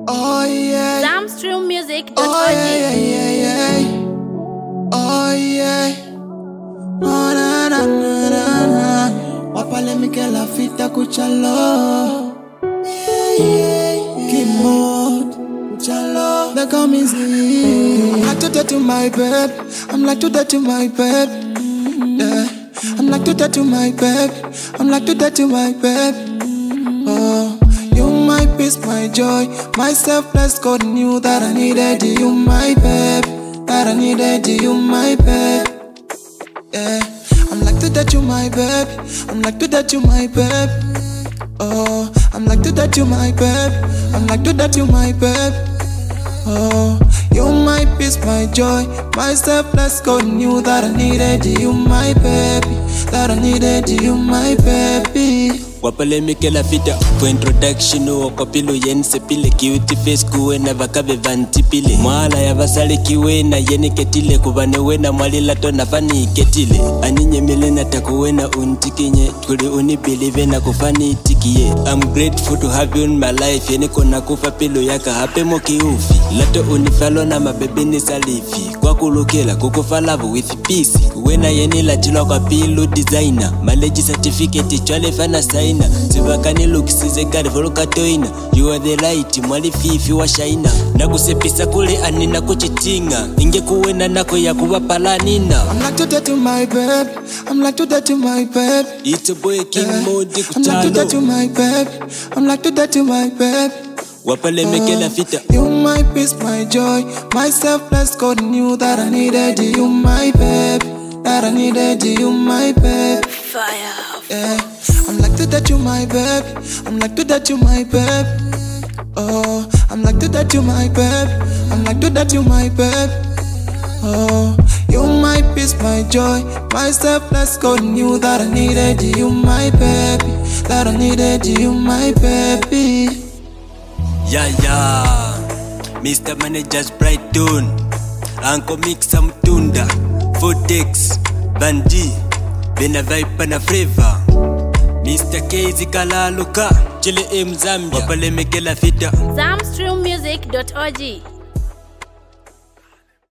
Oh yeah. Zamstrummusic.org. Oh yeah, yeah, yeah. Oh yeah. Oh, na, na, na, na, na. Wapale Mikela fita kuchalo. Yeah, yeah. Keyboard kuchalo. They call me Z. I'm like to that to my babe. I'm like to that to my babe. Yeah. I'm like to that to my babe. I'm like to that to my babe. Oh. You my peace, my joy, my selfless God knew that I needed you, my babe. That I needed you, my babe. Yeah, I'm like to that you, my babe. I'm like to that you, my babe. Oh, I'm like to that you, my babe. I'm like to that you, my babe. Oh, you my peace, my joy, my selfless God knew that I needed you, my baby. That I needed you, my baby. Wapale Mikela fita for introduction wako pilo yense pile cute face kuwe na vakabe vanti pile mwala ya vasale kiwe na yeni ketile kubane wena mwalila tona fani ketile aninye milena takuwena untikinye kuli unibelieve na kufani tikiye. I'm grateful to have you in my life yeni kona kufa pilo yaka hape moki ufi lato unifalo na mabebini salifi kwa kulukela kukufa love with peace wena yeni latilo kwa pilo designer maleji certificate chwale fana sign Zivakani lukisize gari volukatoina. You are the light, mwali fifi wa shaina. Nakusepisa kule anina kuchitinga inge kuwena nako ya kuwapala nina. I'm like to that to my babe. I'm like to that to my babe. It's a boy King Modi I'm like to that to kuchalo. my babe. I'm like to that to my babe. Wapale Mikela fita. You my peace, my joy, my selfless God knew that I needed you, my babe. That I needed you, my babe. Fire. Yeah, I'm like to that you, my babe. I'm like to that you, my babe. Oh, I'm like to that you, my babe. I'm like to that you, my babe. Oh, you my peace, my joy, my selfless God knew that I needed you, my baby. That I needed you, my baby. Yeah, yeah. Mr. Manager's Brighton. Uncle Mixa Mtunda. Vortex. Bandi. Bena Viper na Flavor. Mr. Kezi Kalaluka. Chile M Zambia. Wapale Mikela fita. Zamstrummusic.org.